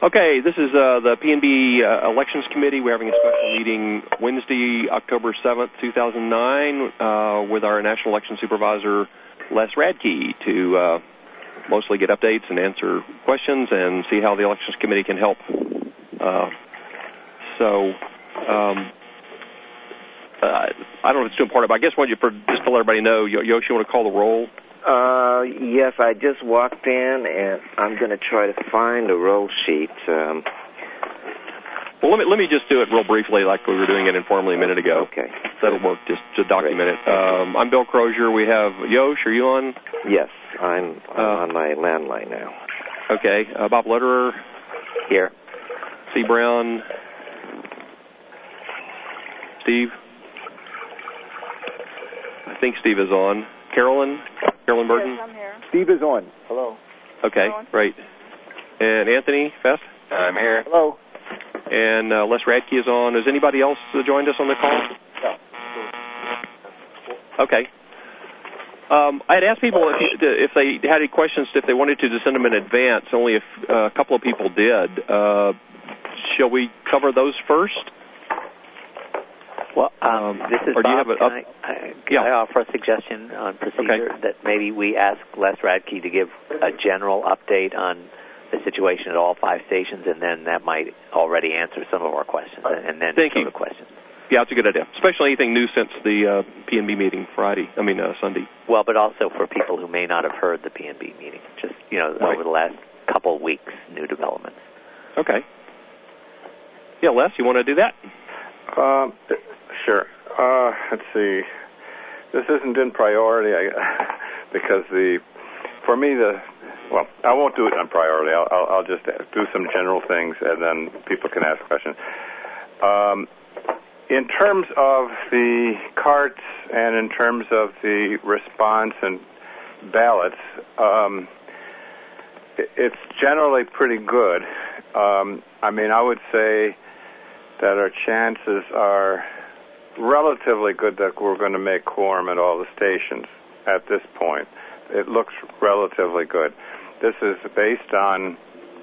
Okay, this is the PNB Elections Committee. We're having a special meeting Wednesday, October 7th, 2009, with our National Election Supervisor, Les Radke, to mostly get updates and answer questions and see how the Elections Committee can help. I don't know if it's too important, but I guess just to let everybody know, Yoshi, you want to call the roll? Yes, I just walked in, and I'm going to try to find a roll sheet. Well, let me just do it real briefly, like we were doing it informally a minute ago. Okay. That'll work, just to document it. I'm Bill Crozier. We have Yosh. Are you on? Yes, I'm on my landline now. Okay. Bob Lederer? Here. C. Brown? Steve? I think Steve is on. Carolyn Burton? Yes, I'm here. Steve is on. Hello. Okay, great. And Anthony Fest? I'm here. Hello. And Les Radke is on. Has anybody else joined us on the call? No. Okay. I had asked people if they had any questions, if they wanted to send them in advance. Only a couple of people did. Shall we cover those first? Well, this is Bob. Can I offer a suggestion on procedure? Okay. That maybe we ask Les Radke to give a general update on the situation at all 5 stations, and then that might already answer some of our questions, and then Thank go you. to questions. Yeah, that's a good idea. Especially anything new since the PNB meeting Sunday. Well, but also for people who may not have heard the PNB meeting, just, over the last couple of weeks, new developments. Okay. Yeah, Les, you want to do that? Sure. Let's see. This isn't in priority because I won't do it on priority. I'll just do some general things, and then people can ask questions. In terms of the carts and in terms of the response and ballots, it's generally pretty good. I would say that our chances are relatively good that we're going to make quorum at all the stations at this point. It looks relatively good. This is based on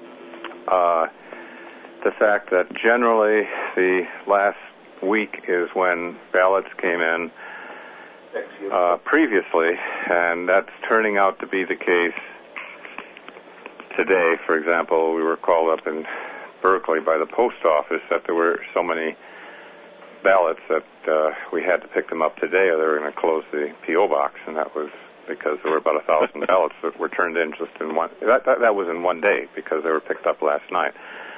the fact that generally the last week is when ballots came in previously, and that's turning out to be the case today. For example, we were called up in Berkeley by the post office that there were so many ballots that we had to pick them up today, or they were going to close the P.O. box, and that was because there were about 1,000 ballots that were turned in just in one. That was in one day because they were picked up last night.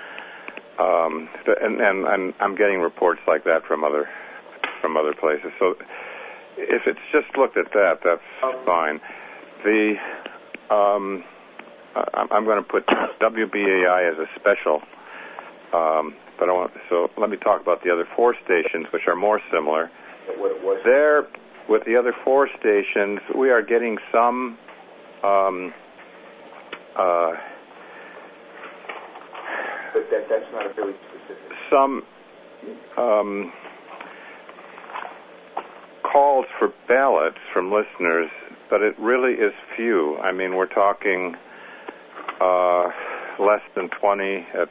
And I'm getting reports like that from other places. So if it's just looked at that, that's fine. I'm going to put WBAI as a special. So let me talk about the other 4 stations, which are more similar. There, with the other 4 stations, we are getting some But that's not a really specific. Some calls for ballots from listeners, but it really is few. We're talking less than 20 at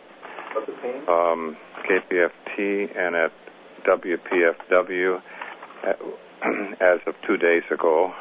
KPFT and at WPFW as of 2 days ago.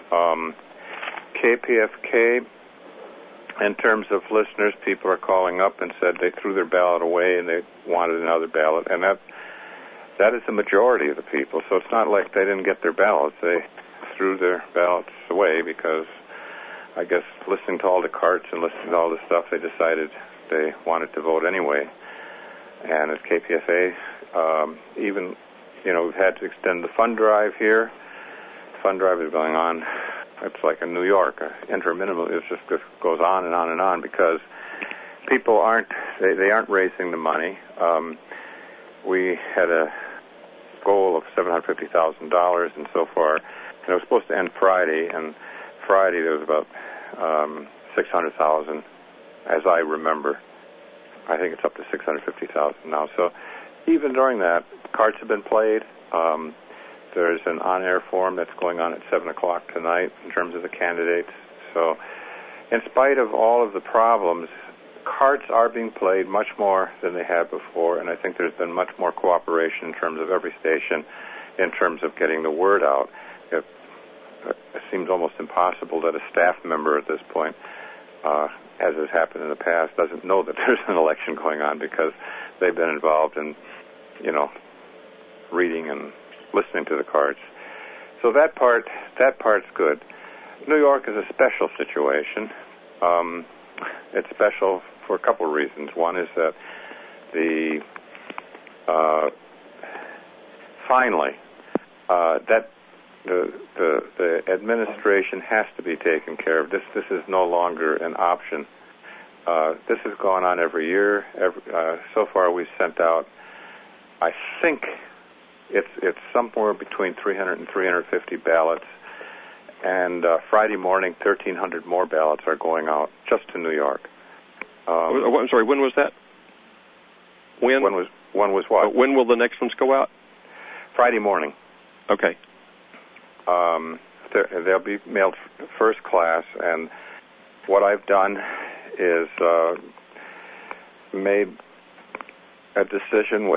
KPFK, in terms of listeners, people are calling up and said they threw their ballot away and they wanted another ballot, and that is the majority of the people. So it's not like they didn't get their ballots. They threw their ballots away because, I guess, listening to all the carts and listening to all this stuff, they decided they wanted to vote anyway. And at KPFA, we've had to extend the fund drive here. The fund drive is going on. It's like in New York, interminable. It just goes on and on and on because people aren't raising the money. We had a goal of $750,000, and so far, and it was supposed to end Friday. And Friday there was about 600,000, as I remember. I think it's up to 650,000 now. So even during that, cards have been played. There's an on-air forum that's going on at 7 o'clock tonight in terms of the candidates. So in spite of all of the problems, cards are being played much more than they have before, and I think there's been much more cooperation in terms of every station, in terms of getting the word out. It seems almost impossible that a staff member at this point, as has happened in the past, doesn't know that there's an election going on because they've been involved in, reading and listening to the cards. So that part's good. New York is a special situation. It's special for a couple of reasons. One is that finally that the administration has to be taken care of. This is no longer an option. This has gone on every year. So far, we've sent out, I think, it's somewhere between 300 and 350 ballots. And Friday morning, 1,300 more ballots are going out just to New York. I'm sorry, when was that? When was what? When will the next ones go out? Friday morning. Okay. They'll be mailed first class, and what I've done is made a decision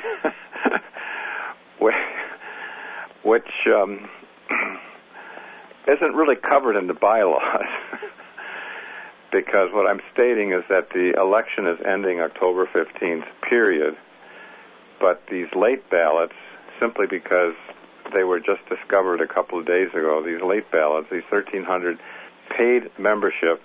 which isn't really covered in the bylaws, because what I'm stating is that the election is ending October 15th, period, but these late ballots, simply because they were just discovered a couple of days ago, these late ballots, these 1,300 paid membership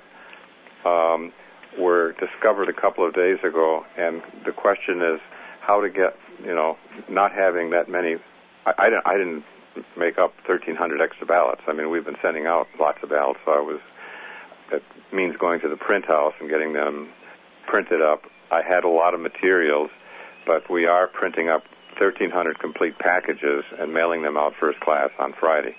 were discovered a couple of days ago, and the question is how to get, not having that many. I didn't make up 1,300 extra ballots. I mean, we've been sending out lots of ballots, so it means going to the print house and getting them printed up. I had a lot of materials, but we are printing up 1,300 complete packages and mailing them out first class on Friday.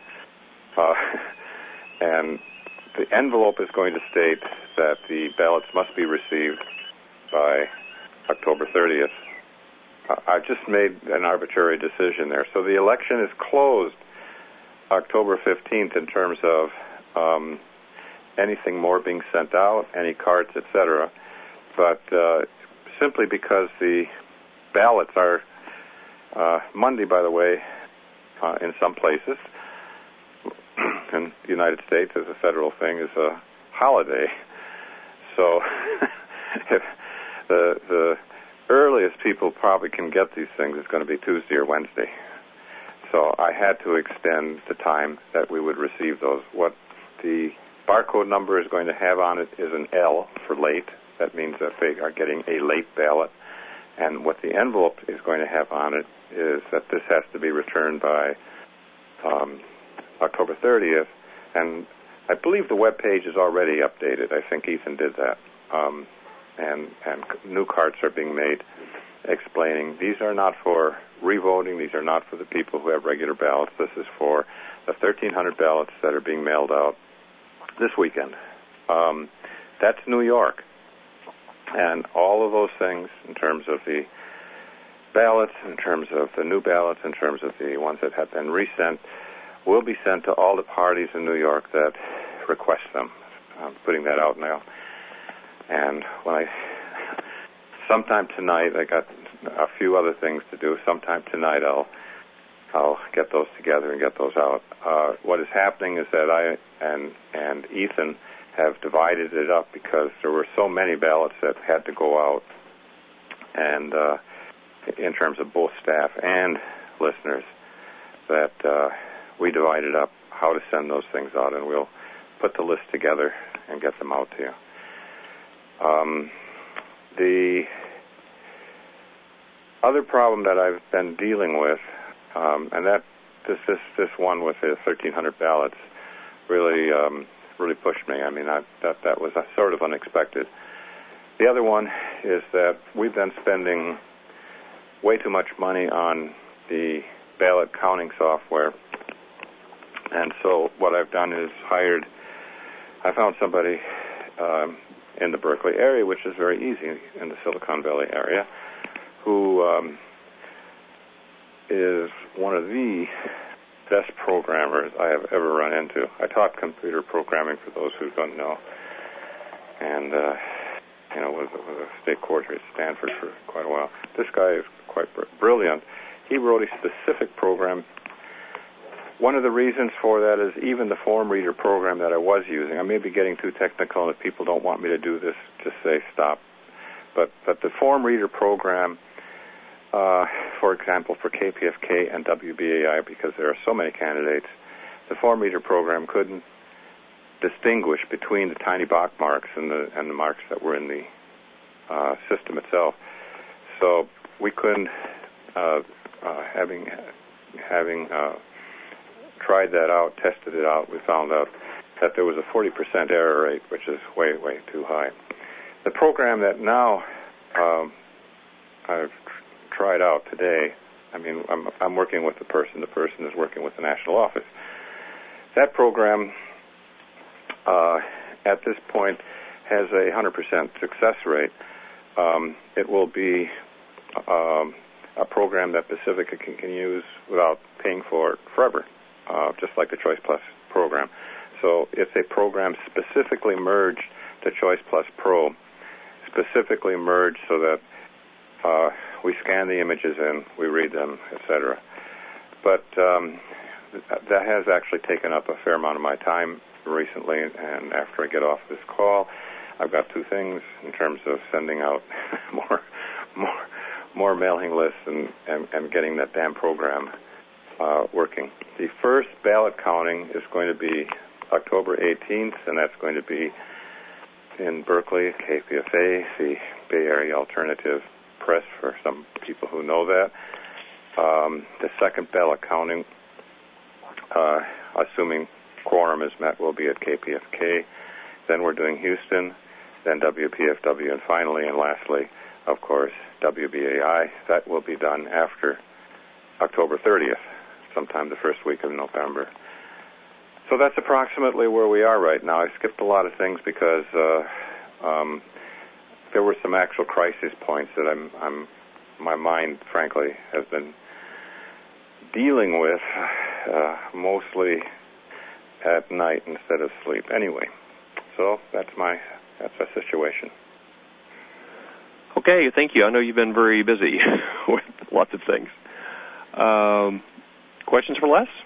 And the envelope is going to state that the ballots must be received by October 30th. I've just made an arbitrary decision there. So the election is closed October 15th in terms of anything more being sent out, any cards, etc. But simply because the ballots are Monday, by the way, in some places, in the United States as a federal thing, is a holiday. So if the earliest people probably can get these things is going to be Tuesday or Wednesday. So I had to extend the time that we would receive those. What the barcode number is going to have on it is an L for late. That means that they are getting a late ballot. And what the envelope is going to have on it is that this has to be returned by October 30th. And I believe the web page is already updated. I think Ethan did that. And new cards are being made explaining these are not for revoting, these are not for the people who have regular ballots. This is for the 1,300 ballots that are being mailed out this weekend. That's New York. And all of those things, in terms of the ballots, in terms of the new ballots, in terms of the ones that have been resent, will be sent to all the parties in New York that request them. I'm putting that out now. And sometime tonight, I got a few other things to do. Sometime tonight, I'll get those together and get those out. What is happening is that I and Ethan have divided it up because there were so many ballots that had to go out, and in terms of both staff and listeners, that we divided up how to send those things out, and we'll put the list together and get them out to you. The other problem that I've been dealing with, and that this one with the 1,300 ballots really pushed me. I mean, that was sort of unexpected. The other one is that we've been spending way too much money on the ballot counting software, and so what I've done is I found somebody in the Berkeley area, which is very easy in the Silicon Valley area, who is one of the best programmers I have ever run into. I taught computer programming for those who don't know, and was a state court here at Stanford for quite a while. This guy is quite brilliant. He wrote a specific program. One of the reasons for that is even the form reader program that I was using. I may be getting too technical, and if people don't want me to do this, just say stop. But the form reader program, for example, for KPFK and WBAI, because there are so many candidates, the form reader program couldn't distinguish between the tiny box marks and the marks that were in the system itself. So we couldn't, having tried that out, tested it out, we found out that there was a 40% error rate, which is way, way too high. The program that now I've tried out today, I'm working with the person is working with the national office. That program at this point has a 100% success rate. It will be a program that Pacifica can use without paying for it forever, just like the Choice Plus program. So it's a program specifically merged to Choice Plus Pro, specifically merged so that we scan the images in, we read them, etc. But that has actually taken up a fair amount of my time recently, and after I get off this call, I've got two things in terms of sending out more mailing lists and getting that damn program working. The first ballot counting is going to be October 18th, and that's going to be in Berkeley, KPFA, the Bay Area Alternative Press for some people who know that. The second ballot counting, assuming quorum is met, will be at KPFK. Then we're doing Houston, then WPFW, and finally and lastly, of course, WBAI. That will be done after October 30th, sometime the first week of November. So that's approximately where we are right now. I skipped a lot of things because there were some actual crisis points that my mind, frankly, has been dealing with mostly at night instead of sleep. Anyway, so that's the situation. Okay, thank you. I know you've been very busy with lots of things. Questions for Les?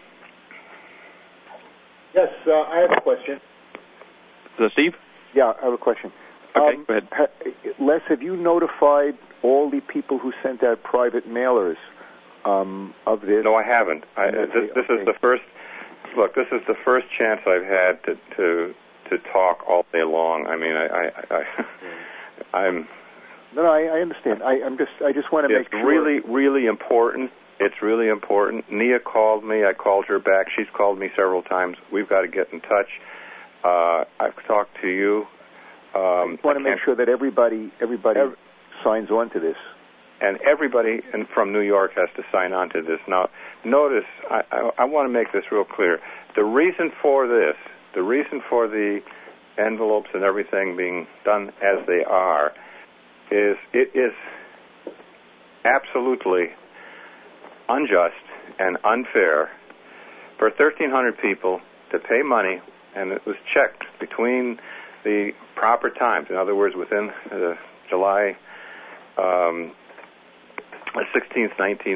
Yes, I have a question. Is that Steve? Yeah, I have a question. Okay, go ahead. Les, have you notified all the people who sent out private mailers of this? No, I haven't. This is the first. Look, this is the first chance I've had to talk all day long. I mean, I'm. No, I understand. I just want to make sure. It's really important. It's really important. Nia called me. I called her back. She's called me several times. We've got to get in touch. I've talked to you. I want to make sure that everybody signs on to this. And everybody from New York has to sign on to this. Now, notice, I want to make this real clear. The reason for this, the reason for the envelopes and everything being done as they are, is it is absolutely unjust and unfair for 1,300 people to pay money, and it was checked between the proper times. In other words, within July 16th,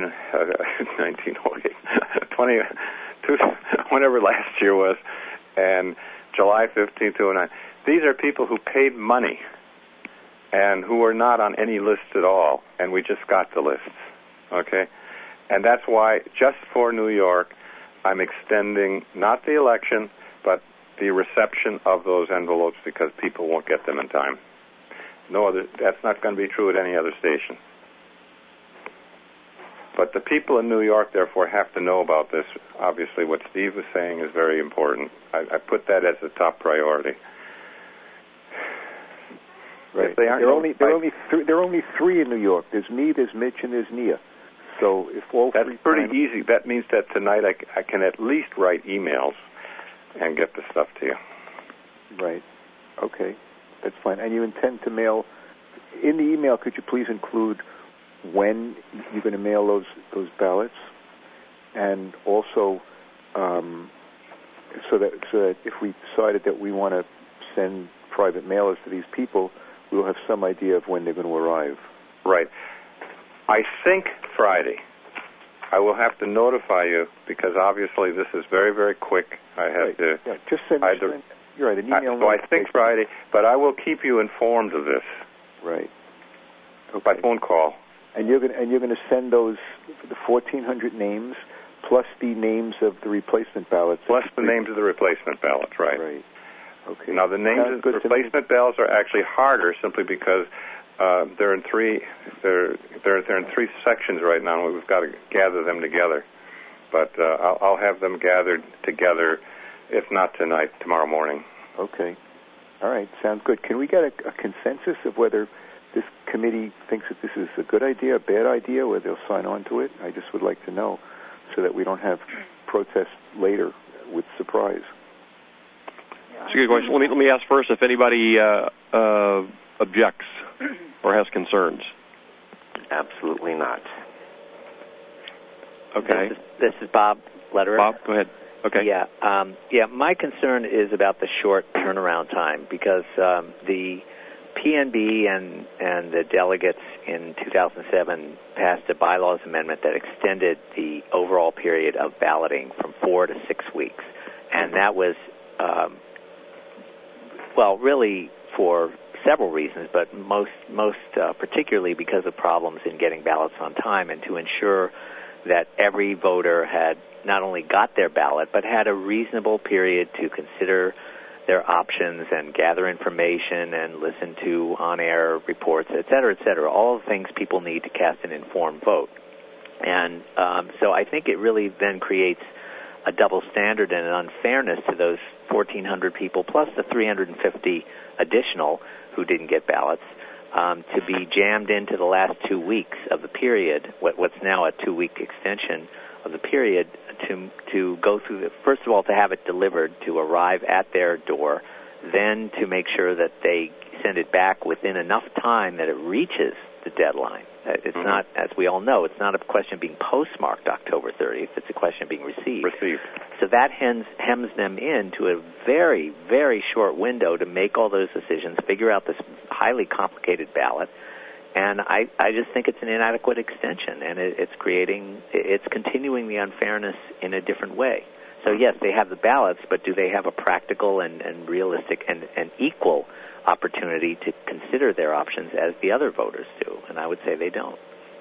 1908, 20, whenever last year was, and July 15th, 2009. These are people who paid money and who are not on any list at all, and we just got the lists, okay? And that's why, just for New York, I'm extending not the election, but the reception of those envelopes because people won't get them in time. That's not going to be true at any other station. But the people in New York, therefore, have to know about this. Obviously, what Steve was saying is very important. I put that as a top priority. Right. There are only three in New York. There's me, there's Mitch, and there's Nia. So if all that's three pretty easy. That means that tonight I can at least write emails and get the stuff to you. Right. Okay. That's fine. And you intend to mail in the email? Could you please include when you're going to mail those ballots, and also so that if we decided that we want to send private mailers to these people, we'll have some idea of when they're going to arrive. Right. I think Friday. I will have to notify you because obviously this is very, very quick. I have to. Yeah, just send. You're right. An email. So I think Friday, but I will keep you informed of this. Right. Okay. By phone call. And you're going to send those the 1,400 names plus the names of the replacement ballots. Plus the names of the replacement ballots. Right. Right. Okay. Now the names of the replacement ballots are actually harder simply because they're in three sections right now. We've got to gather them together, but I'll have them gathered together, if not tonight, tomorrow morning. Okay. All right. Sounds good. Can we get a consensus of whether this committee thinks that this is a good idea, a bad idea, whether they'll sign on to it? I just would like to know so that we don't have protests later with surprise. That's a good question. Let me ask first if anybody objects or has concerns. Absolutely not. Okay. This is Bob Lederer. Bob, go ahead. Okay. Yeah. My concern is about the short turnaround time because the PNB and the delegates in 2007 passed a bylaws amendment that extended the overall period of balloting from 4 to 6 weeks, and that was really for several reasons, but most particularly because of problems in getting ballots on time and to ensure that every voter had not only got their ballot but had a reasonable period to consider their options and gather information and listen to on-air reports, et cetera, all the things people need to cast an informed vote. And so I think it really then creates a double standard and an unfairness to those 1,400 people plus the 350 additional who didn't get ballots to be jammed into the last 2 weeks of the period, what's now a 2-week extension of the period, to go through first of all, to have it delivered, to arrive at their door, then to make sure that they send it back within enough time that it reaches the deadline. It's not, as we all know, it's not a question of being postmarked October 30th. It's a question of being received. So that hems them into a very, very short window to make all those decisions, figure out this highly complicated ballot. And I just think it's an inadequate extension, and it's continuing the unfairness in a different way. So yes, they have the ballots, but do they have a practical and realistic and equal opportunity to consider their options as the other voters do? And I would say they don't.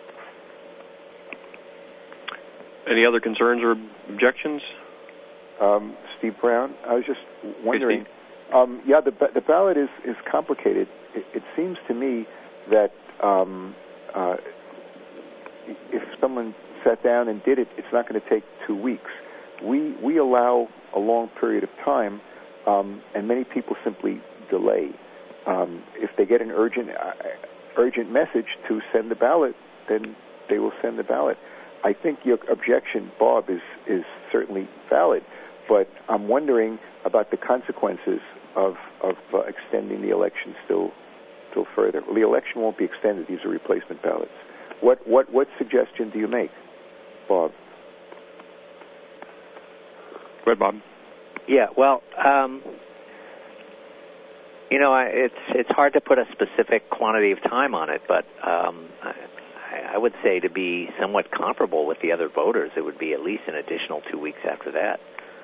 Any other concerns or objections? Steve Brown, I was just wondering. The ballot is complicated. It seems to me that if someone sat down and did it, it's not going to take 2 weeks. We allow a long period of time, and many people simply delay. If they get an urgent message to send the ballot, then they will send the ballot. I think your objection, Bob, is certainly valid, but I'm wondering about the consequences of extending the election still further. Well, the election won't be extended. These are replacement ballots. What suggestion do you make, Bob? Go ahead, Bob. Yeah, well, it's hard to put a specific quantity of time on it, but I would say to be somewhat comparable with the other voters, it would be at least an additional 2 weeks after that.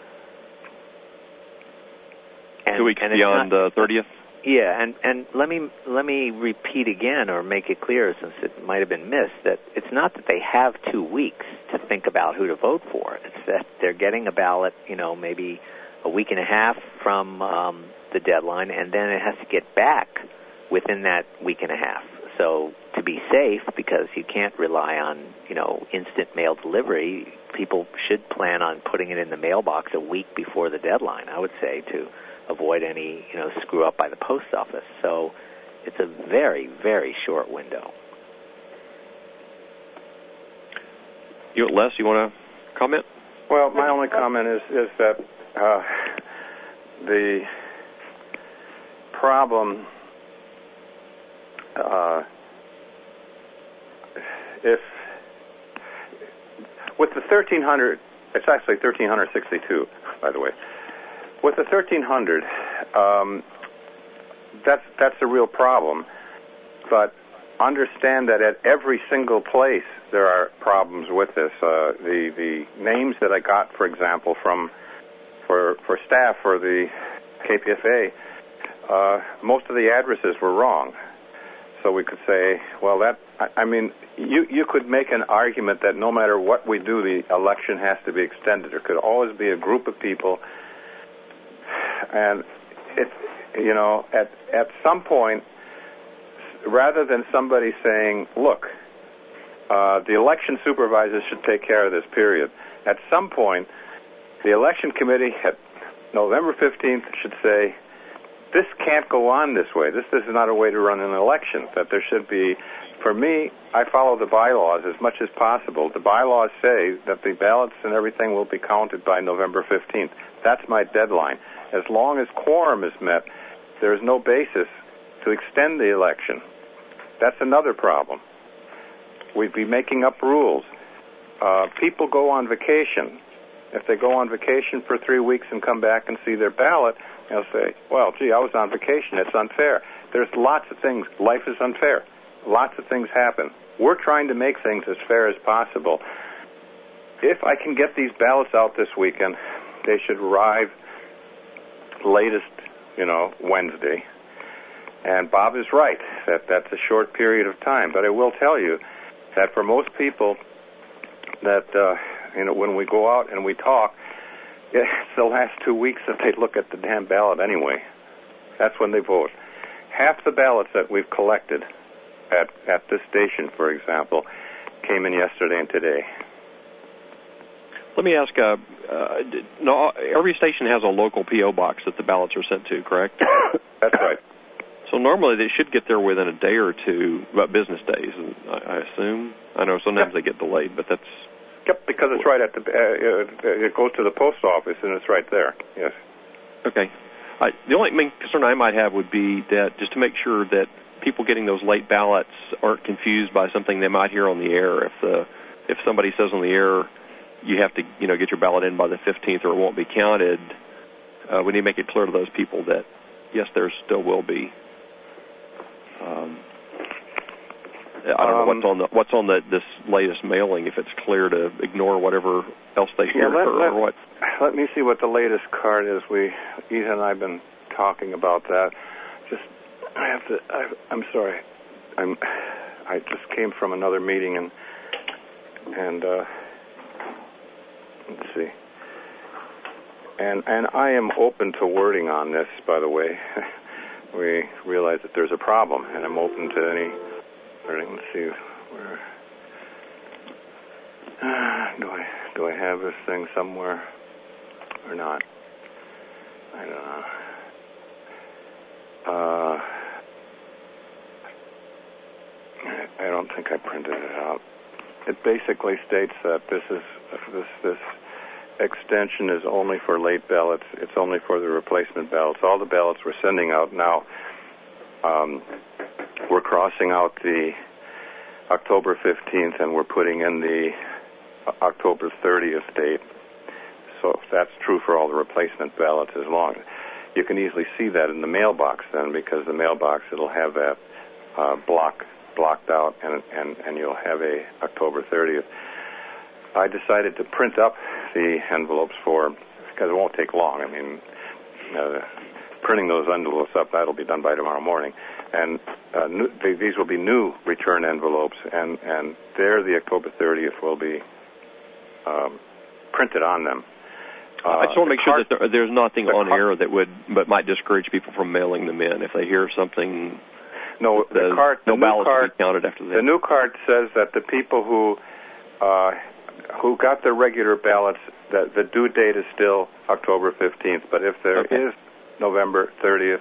2 weeks beyond the 30th? Yeah, and let me repeat again or make it clear, since it might have been missed, that it's not that they have 2 weeks to think about who to vote for. It's that they're getting a ballot, maybe a week and a half from the deadline, and then it has to get back within that week and a half. So to be safe, because you can't rely on, instant mail delivery, people should plan on putting it in the mailbox a week before the deadline, I would say, to avoid any, screw up by the post office. So it's a very, very short window. Les, you want to comment? Well, my only comment is that the problem, if with the 1,300, it's actually 1,362, by the way. With the 1,300, that's a real problem. But understand that at every single place there are problems with this. The names that I got, for example, for staff for the KPFA, most of the addresses were wrong. So we could say, well, you could make an argument that no matter what we do, the election has to be extended. There could always be a group of people, and at some point, rather than somebody saying, look, the election supervisors should take care of this period, at some point, the election committee at November 15th should say, this can't go on this way. This is not a way to run an election. That there should be, for me, I follow the bylaws as much as possible. The bylaws say that the ballots and everything will be counted by November 15th. That's my deadline. As long as quorum is met, there is no basis to extend the election. That's another problem. We'd be making up rules. People go on vacation. If they go on vacation for 3 weeks and come back and see their ballot, they'll say, well, gee, I was on vacation. It's unfair. There's lots of things. Life is unfair. Lots of things happen. We're trying to make things as fair as possible. If I can get these ballots out this weekend, they should arrive latest, Wednesday. And Bob is right that that's a short period of time. But I will tell you that for most people that, when we go out and we talk, it's the last 2 weeks that they look at the damn ballot anyway. That's when they vote. Half the ballots that we've collected at this station, for example, came in yesterday and today. Let me ask, no, every station has a local P.O. box that the ballots are sent to, correct? That's right. So normally they should get there within a day or two, business days, I assume. I know sometimes they get delayed, but that's... Yep, because it's right at it goes to the post office and it's right there, yes. Okay. The only main concern I might have would be that just to make sure that people getting those late ballots aren't confused by something they might hear on the air. If somebody says on the air, you have to, get your ballot in by the 15th or it won't be counted, we need to make it clear to those people that, yes, there still will be. I don't know what's on this latest mailing, if it's clear to ignore whatever else they hear or what. Let me see what the latest card is. Ethan and I have been talking about that. I'm sorry. I just came from another meeting and let's see. And I am open to wording on this, by the way. We realize that there's a problem, and I'm open to any wording. Let's see where do I have this thing somewhere or not? I don't know. I don't think I printed it out. It basically states that this extension is only for late ballots. It's only for the replacement ballots. All the ballots we're sending out now, we're crossing out the October 15th and we're putting in the October 30th date. So that's true for all the replacement ballots as long. You can easily see that in the mailbox then, because the mailbox, it'll have that blocked out and you'll have a October 30th. I decided to print up the envelopes because it won't take long. I mean, printing those envelopes up, that'll be done by tomorrow morning. And these will be new return envelopes, and there the October 30th will be printed on them. I just want to make sure that there's nothing on air that might discourage people from mailing them in if they hear something. No, the ballots will be counted after that. The new card says that the people who got their regular ballots, the due date is still October 15th. But if there is October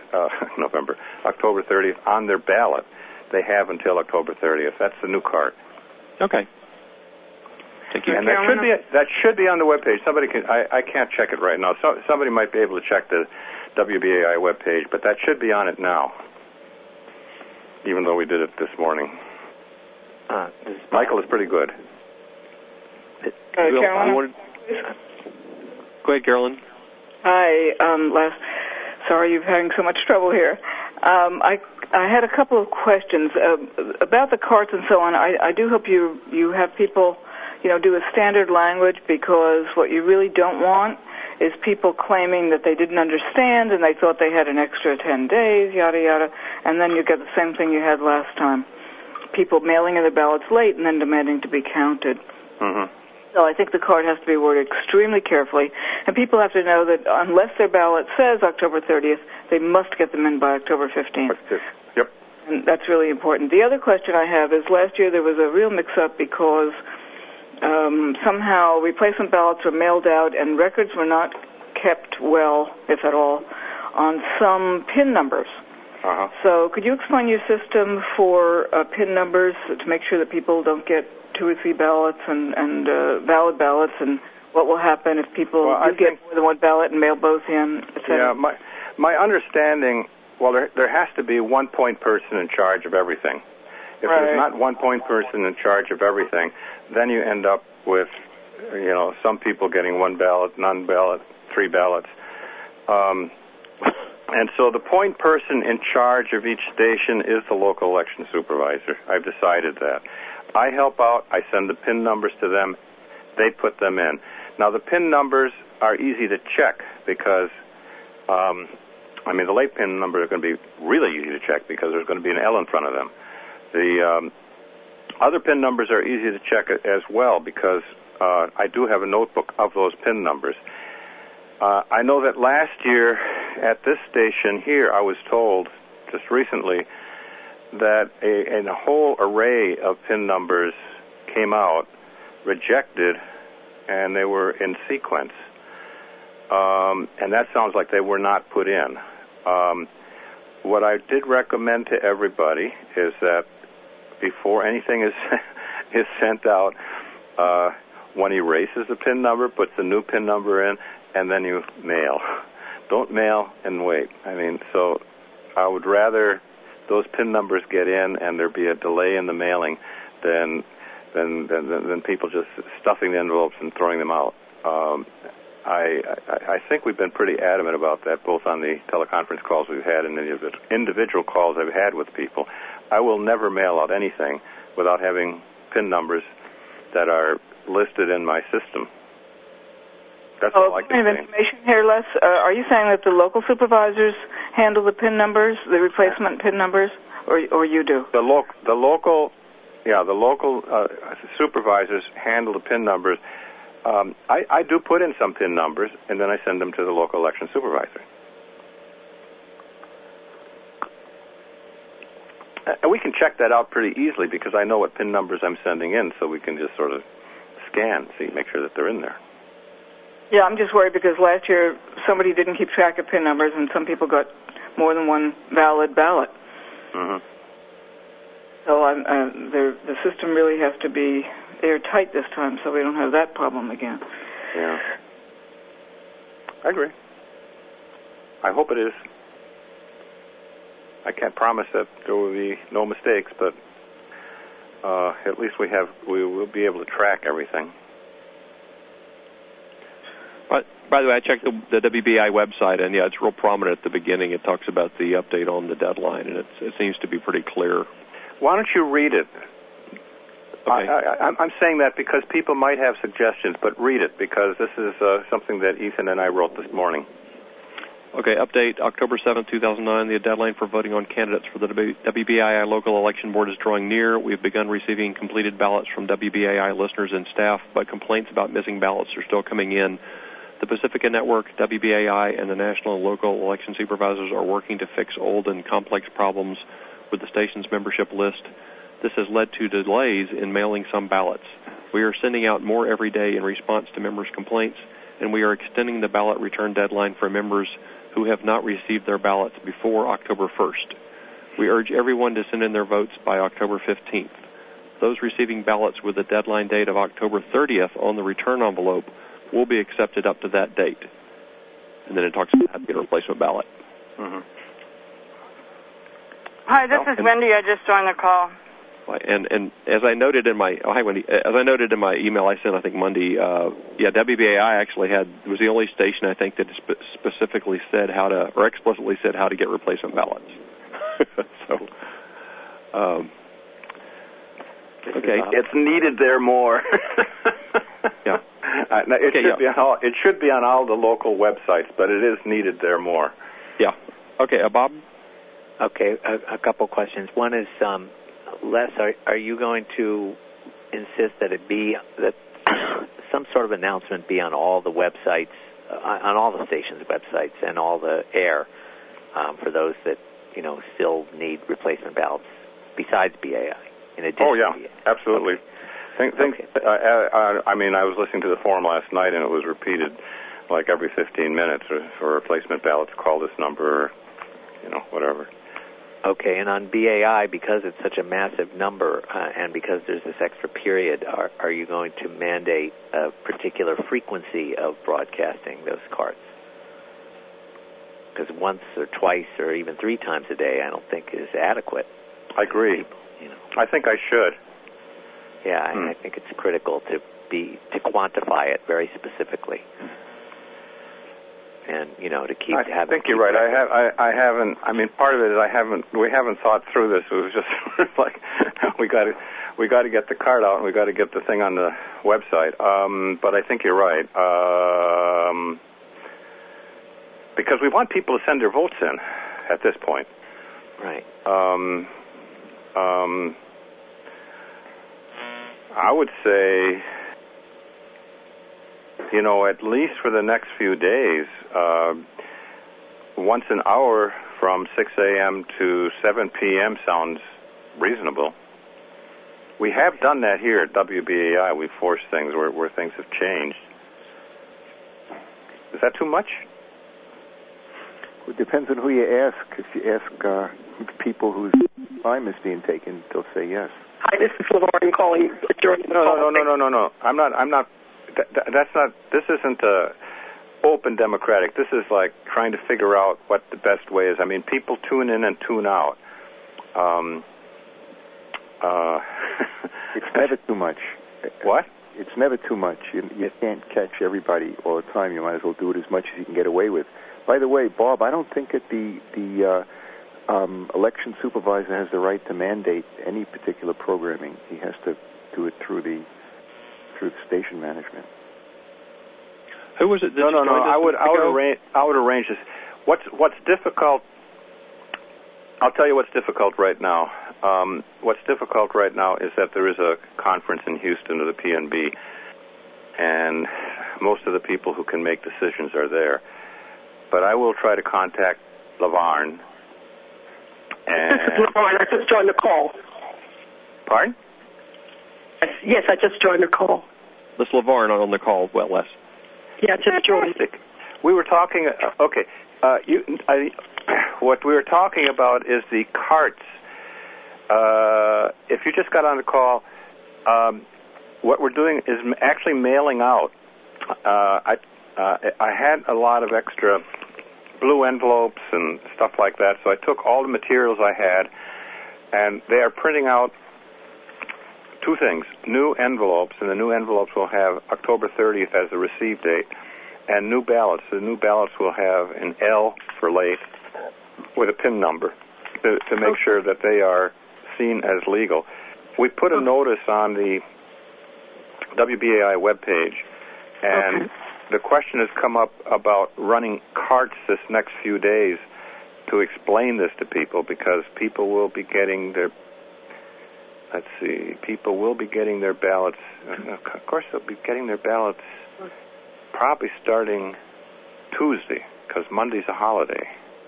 30th on their ballot, they have until October 30th. That's the new card. Okay. Thank you. And that should be on the webpage. Somebody can. I can't check it right now. So somebody might be able to check the WBAI webpage, but that should be on it now. Even though we did it this morning. Michael is pretty good. Carolyn? Go ahead, Carolyn. Hi. Sorry you're having so much trouble here. I had a couple of questions about the carts and so on. I do hope you have people, do a standard language, because what you really don't want is people claiming that they didn't understand and they thought they had an extra 10 days, yada, yada, and then you get the same thing you had last time. People mailing in their ballots late and then demanding to be counted. Mm-hmm. So I think the card has to be worded extremely carefully, and people have to know that unless their ballot says October 30th, they must get them in by October 15th. Yep. And that's really important. The other question I have is last year there was a real mix-up because somehow replacement ballots were mailed out and records were not kept well, if at all, on some PIN numbers. Uh-huh. So could you explain your system for PIN numbers to make sure that people don't get 2 or 3 ballots and valid ballots, and what will happen if people do get more than one ballot and mail both in, et cetera? Yeah, my understanding, there has to be one point person in charge of everything. If there's not one point person in charge of everything, then you end up with, some people getting 1 ballot, none ballot, 3 ballots. And so the point person in charge of each station is the local election supervisor. I've decided that. I help out. I send the PIN numbers to them. They put them in. Now, the PIN numbers are easy to check because, the late PIN numbers are going to be really easy to check because there's going to be an L in front of them. The other PIN numbers are easy to check as well because I do have a notebook of those PIN numbers. I know that last year at this station here, I was told just recently that a whole array of PIN numbers came out, rejected, and they were in sequence. And that sounds like they were not put in. What I did recommend to everybody is that before anything is sent out, one erases the PIN number, puts the new PIN number in, and then you mail. Don't mail and wait. So I would rather those PIN numbers get in and there be a delay in the mailing than people just stuffing the envelopes and throwing them out. I think we've been pretty adamant about that, both on the teleconference calls we've had and the individual calls I've had with people. I will never mail out anything without having PIN numbers that are listed in my system. That's all I can say. Information here, Les. Are you saying that the local supervisors handle the PIN numbers, the replacement PIN numbers, or you do? The local supervisors handle the PIN numbers. I do put in some PIN numbers, and then I send them to the local election supervisor. And we can check that out pretty easily because I know what PIN numbers I'm sending in, so we can just sort of scan, make sure that they're in there. Yeah, I'm just worried because last year somebody didn't keep track of PIN numbers, and some people got more than one valid ballot. Mm-hmm. So the system really has to be airtight this time, so we don't have that problem again. Yeah, I agree. I hope it is. I can't promise that there will be no mistakes, but at least we will be able to track everything. By the way, I checked the WBI website, and it's real prominent at the beginning. It talks about the update on the deadline, and it seems to be pretty clear. Why don't you read it? Okay. I'm saying that because people might have suggestions, but read it because this is something that Ethan and I wrote this morning. Okay, update October 7th, 2009. The deadline for voting on candidates for the WBAI local election board is drawing near. We've begun receiving completed ballots from WBAI listeners and staff, but complaints about missing ballots are still coming in. The Pacifica Network, WBAI, and the national and local election supervisors are working to fix old and complex problems with the station's membership list. This has led to delays in mailing some ballots. We are sending out more every day in response to members' complaints, and we are extending the ballot return deadline for members who have not received their ballots before October 1st. We urge everyone to send in their votes by October 15th. Those receiving ballots with a deadline date of October 30th on the return envelope will be accepted up to that date. And then it talks about how to get a replacement ballot. Mm-hmm. Hi, this is Wendy. I just joined the call. And as I noted in my Wendy. As I noted in my email I sent, I think Monday, WBAI actually was the only station I think that specifically said how to, or explicitly said how to get replacement ballots. So, okay. It's needed there more. Yeah. It should be on all the local websites, but it is needed there more. Yeah. Okay, Bob? Okay, a couple questions. One is, Les, are you going to insist that some sort of announcement be on all the websites, on all the stations' websites and all the air for those that, still need replacement ballots besides BAI? In addition Oh, yeah, to BAI? absolutely. Okay. I was listening to the forum last night, and it was repeated like every 15 minutes for replacement ballots, call this number, whatever. Okay, and on BAI, because it's such a massive number and because there's this extra period, are you going to mandate a particular frequency of broadcasting those cards? Because once or twice or even 3 times a day, I don't think is adequate. I agree. I think I should. Yeah, I think it's critical to quantify it very specifically, and to keep. I think you're right. I haven't. I mean, part of it is we haven't thought through this. It was just sort of like we got to get the card out and we got to get the thing on the website. But I think you're right. Because we want people to send their votes in at this point. Right. I would say, at least for the next few days, once an hour from 6 a.m. to 7 p.m. sounds reasonable. We have done that here at WBAI. We forced things where things have changed. Is that too much? It depends on who you ask. If you ask people whose time is being taken, they'll say yes. Hi, this is LaVarn calling. No. I'm not. That's not. This isn't open democratic. This is like trying to figure out what the best way is. I mean, people tune in and tune out. It's never too much. What? It's never too much. You can't catch everybody all the time. You might as well do it as much as you can get away with. By the way, Bob, I don't think that the election supervisor has the right to mandate any particular programming. He has to do it through the station management. Who was it? No. I would arrange this. What's difficult? I'll tell you what's difficult right now. What's difficult right now is that there is a conference in Houston of the PNB, and most of the people who can make decisions are there. But I will try to contact LaVarn. This is LaVarn. I just joined the call. Pardon? Yes, I just joined the call. This LaVarn on the call, Les. Yeah, just joined. We were talking. Okay. What we were talking about is the carts. If you just got on the call, what we're doing is actually mailing out. I had a lot of extra blue envelopes and stuff like that, so I took all the materials I had, and they are printing out 2 things: new envelopes, and the new envelopes will have October 30th as the receive date, and new ballots. The new ballots will have an L for late with a PIN number to make sure that they are seen as legal. We put a notice on the WBAI webpage, and the question has come up about running carts this next few days to explain this to people, because people will be getting their ballots. Of course, they'll be getting their ballots probably starting Tuesday, because Monday's a holiday.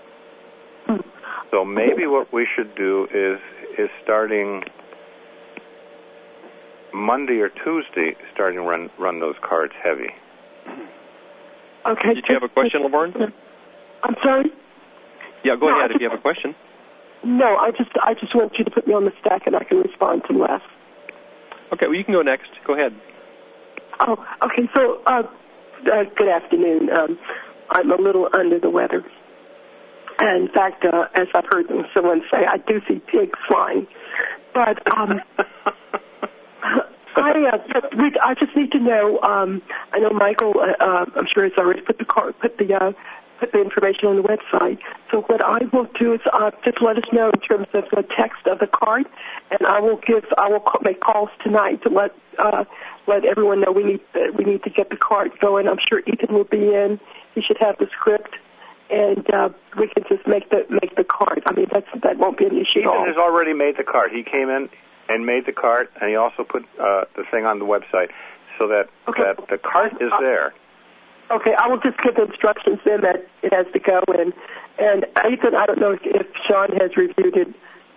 So maybe what we should do is starting Monday or Tuesday, starting to run those cards heavy. Okay. Did you have a question, LaVarn? I'm sorry? Yeah, go ahead if you have a question. No, I just want you to put me on the stack and I can respond to Les. Okay, well, you can go next. Go ahead. Oh, okay. So, good afternoon. I'm a little under the weather. And in fact, as I've heard someone say, I do see pigs flying. But I just need to know. I know Michael. I'm sure has already put the put the information on the website. So what I will do is just let us know in terms of the text of the card, and I will make calls tonight to let everyone know we need to get the card going. I'm sure Ethan will be in. He should have the script, and we can just make the card. I mean, that won't be an issue at all. Ethan has already made the card. He came in and made the card, and he also put the thing on the website so that the card is there. Okay, I will just give the instructions then that it has to go in. And Ethan, I don't know if Sean has reviewed it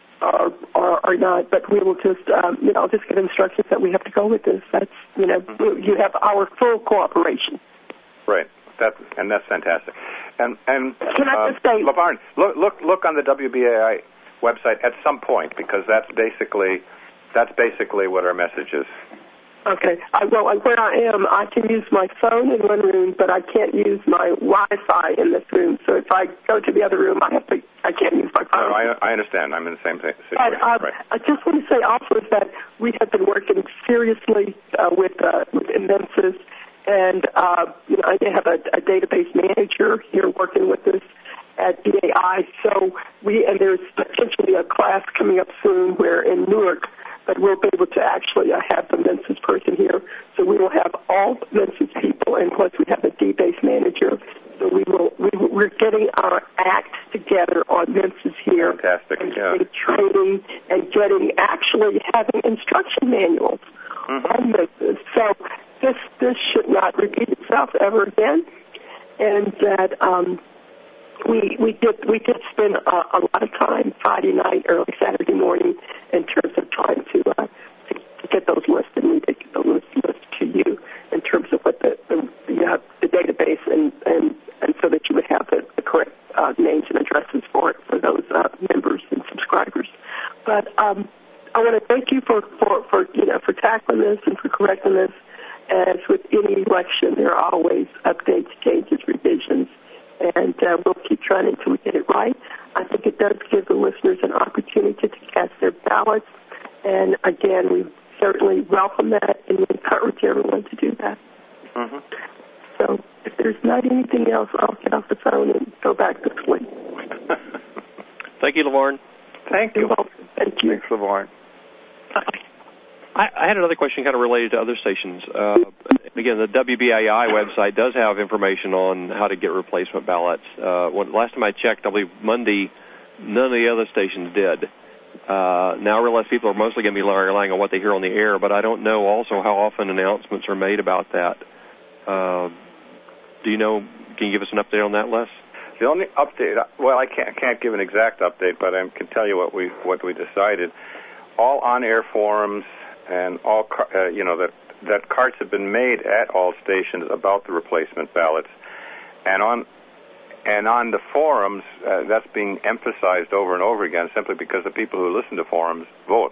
or not, but we will just, I'll just give instructions that we have to go with this. That's, you have our full cooperation. Right. That's fantastic. And can I just say, LaVarn, look on the WBAI website at some point, because that's basically what our message is. Okay. Where I am, I can use my phone in one room, but I can't use my Wi-Fi in this room. So if I go to the other room, I can't use my phone. No, I understand. I'm in the same situation. Right. I just want to say also is that we have been working seriously with Invensys, and I have a database manager here working with us at BAI. So there's potentially a class coming up soon where in Newark, but we'll be able to actually have the Mensis person here. So we will have all Mensis people, and plus we have a database manager. So we're getting our act together on Mensis here. Fantastic. And getting training and having instruction manuals on Mensis. So this should not repeat itself ever again. And that we did spend a lot of time Friday night, early Saturday morning, in terms of trying to get those lists, and we did get the list to you in terms of what the database and so that you would have the correct names and addresses for those members and subscribers. But I want to thank you for tackling this and for correcting this. As with any election, there are always updates, changes, revisions, and we'll keep trying until we get it right. I think it does give the listeners an opportunity to cast their ballots, and again, we certainly welcome that and we encourage everyone to do that. Mm-hmm. So if there's not anything else, I'll get off the phone and go back to sleep. Thank you, LaVarn. Thank you. Thank you. Thanks, LaVarn. Bye. I had another question kind of related to other stations. Again, the WBAI website does have information on how to get replacement ballots. Last time I checked, I believe Monday, none of the other stations did. Now I realize people are mostly going to be relying on what they hear on the air, but I don't know also how often announcements are made about that. Do you know? Can you give us an update on that, Les? The only update, well, I can't give an exact update, but I can tell you what we decided. All on-air forums and all, that cards have been made at all stations about the replacement ballots, and on the forums, that's being emphasized over and over again, simply because the people who listen to forums vote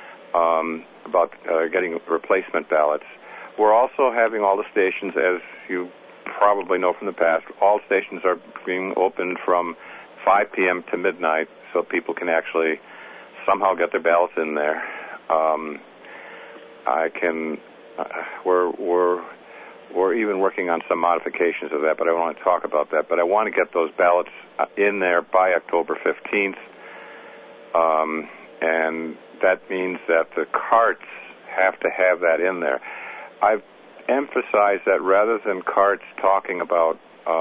about getting replacement ballots. We're also having all the stations, as you probably know from the past, all stations are being opened from 5 p.m. to midnight, so people can actually somehow get their ballots in there. We're even working on some modifications of that, but I don't want to talk about that. But I want to get those ballots in there by October 15th, and that means that the carts have to have that in there. I've emphasized that rather than carts talking about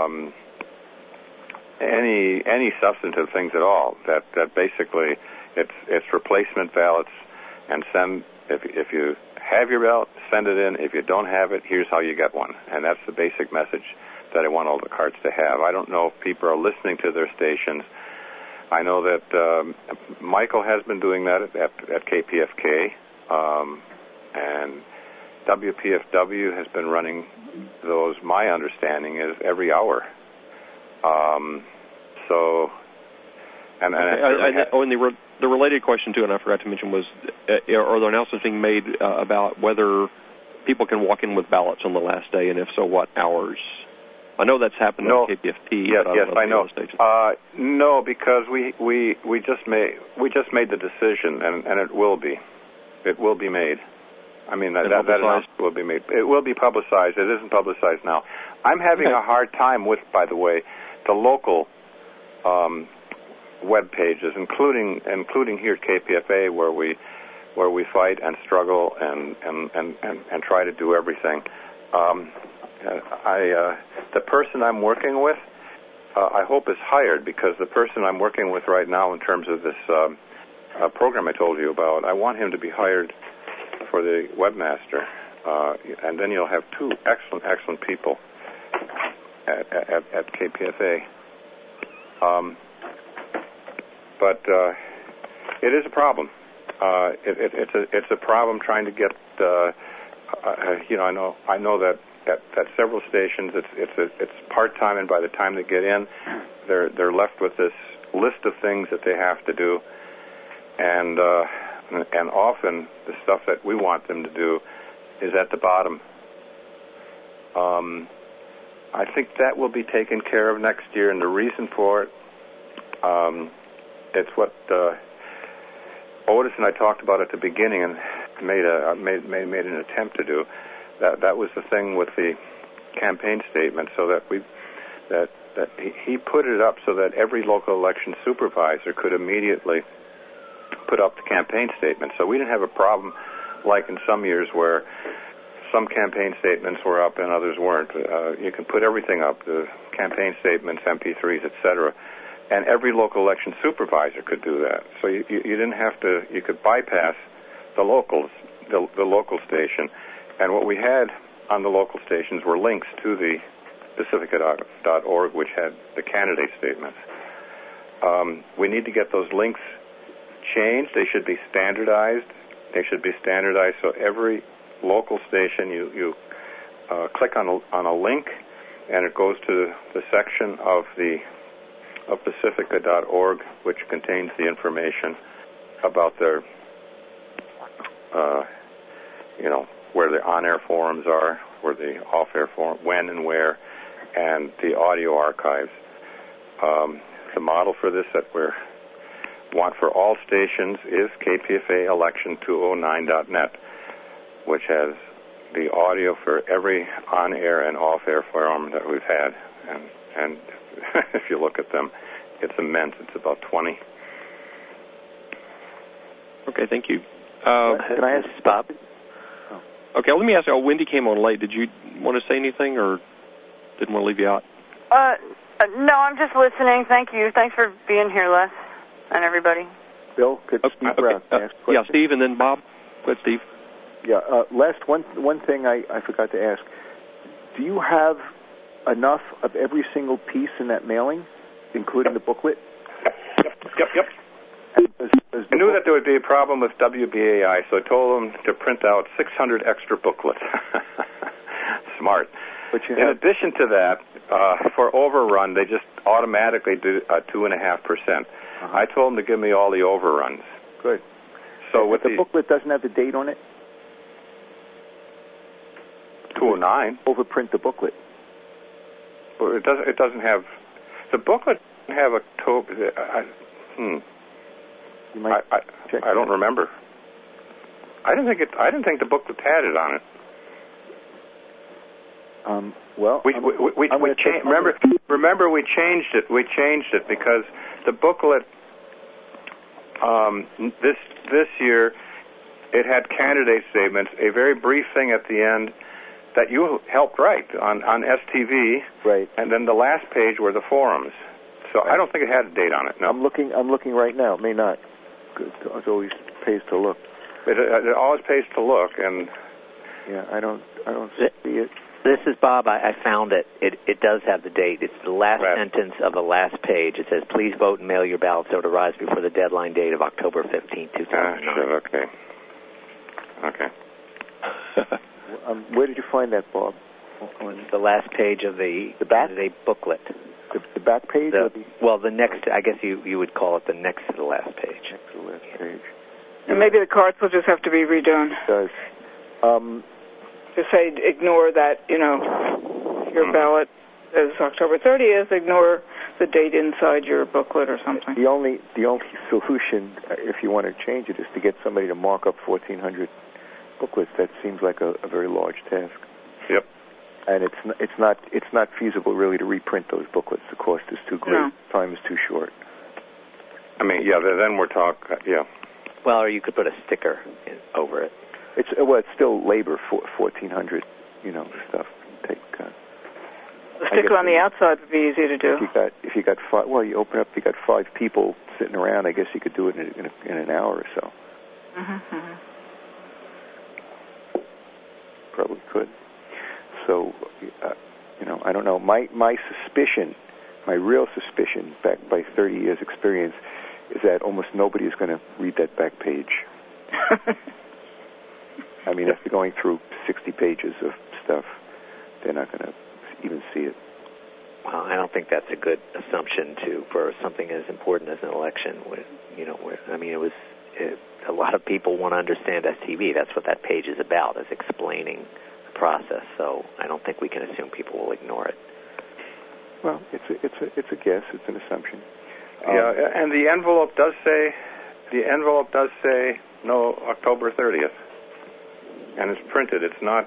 any substantive things at all, that basically it's replacement ballots, and if you have your ballot, send it in. If you don't have it, here's how you get one. And that's the basic message that I want all the carts to have. I don't know if people are listening to their stations. I know that Michael has been doing that at KPFK, and WPFW has been running those, my understanding is, every hour. The related question, too, and I forgot to mention, was are there announcements being made about whether people can walk in with ballots on the last day, and if so, what hours? I know that's happened on KPFT. Yes, I know. No, because we just made the decision, and it will be made. I mean, that announcement will be made. It will be publicized. It isn't publicized now. I'm having a hard time with, by the way, the local web pages, including here at KPFA, where we fight and struggle and try to do everything. The person I'm working with, I hope is hired, because the person I'm working with right now in terms of this program I told you about, I want him to be hired for the webmaster, and then you'll have two excellent people at KPFA. But it is a problem. It's a problem trying to get. I know that at several stations it's part-time, and by the time they get in, they're left with this list of things that they have to do, and often the stuff that we want them to do is at the bottom. I think that will be taken care of next year, and the reason for it, it's what Otis and I talked about at the beginning, and made an attempt to do. That was the thing with the campaign statement, so that he put it up so that every local election supervisor could immediately put up the campaign statement. So we didn't have a problem like in some years where some campaign statements were up and others weren't. You can put everything up, the campaign statements, MP3s, etc., and every local election supervisor could do that. So you didn't have to. You could bypass the locals, the local station. And what we had on the local stations were links to the Pacifica.org, which had the candidate statements. We need to get those links changed. They should be standardized. So every local station, you click on a link, and it goes to the section of Pacifica.org, which contains the information about their, where the on-air forums are, where the off-air forum, when and where, and the audio archives. The model for this that we want for all stations is KPFAelection209.net, which has the audio for every on-air and off-air forum that we've had, and if you look at them, it's immense. It's about 20. Okay, thank you. Can I ask Bob? Okay, let me ask you. Wendy came on late. Did you want to say anything, or didn't want to leave you out? No, I'm just listening. Thank you. Thanks for being here, Les, and everybody. Bill, could Steve Brown ask a question? Yeah, Steve, and then Bob. Go ahead, Steve. Yeah, last one thing I forgot to ask. Do you have enough of every single piece in that mailing, including the booklet? Yep. I knew that there would be a problem with WBAI, so I told them to print out 600 extra booklets. Smart. In addition to that, for overrun, they just automatically do 2.5%. I told them to give me all the overruns. Good. So with the booklet doesn't have the date on it? 209. Overprint the booklet. Well, it doesn't have. The booklet doesn't have October. I don't remember. I didn't think the booklet had it on it. We changed. Remember, we changed it. We changed it because the booklet this year it had candidate statements, a very brief thing at the end that you helped write on STV, right? And then the last page were the forums. So I don't think it had a date on it. No, I'm looking right now. It may not. It always pays to look. It always pays to look, and yeah, I don't see it. This is Bob. I found it. It does have the date. It's the last sentence of the last page. It says, "Please vote and mail your ballots so to rise before the deadline date of October 15, 2009." Sure, okay. Where did you find that, Bob? On the last page of the candidate booklet. The back page? The next, I guess you would call it the next to the last page. Next to the last page. And maybe the cards will just have to be redone. It does. To say, ignore that, your ballot is October 30th, ignore the date inside your booklet or something. The only solution, if you want to change it, is to get somebody to mark up 1,400 booklets. That seems like a very large task. Yep. And it's not feasible really to reprint those booklets. The cost is too great. No. Time is too short. I mean, yeah. Then we're talking. Yeah. Well, or you could put a sticker over it. It's still labor for 1,400, stuff. Take. The sticker on the outside would be easy to do. If you got five, well, you open up. You got 5 people sitting around. I guess you could do it in an hour or so. Mm-hmm. Probably could. So, I don't know. My suspicion, my real suspicion, backed by 30 years' experience, is that almost nobody is going to read that back page. I mean, after going through 60 pages of stuff, they're not going to even see it. Well, I don't think that's a good assumption for something as important as an election. A lot of people want to understand STV. That's what that page is about, is explaining the process. So I don't think we can assume people will ignore it. Well, it's a guess. It's an assumption. Yeah, and the envelope does say no October 30th, and it's printed.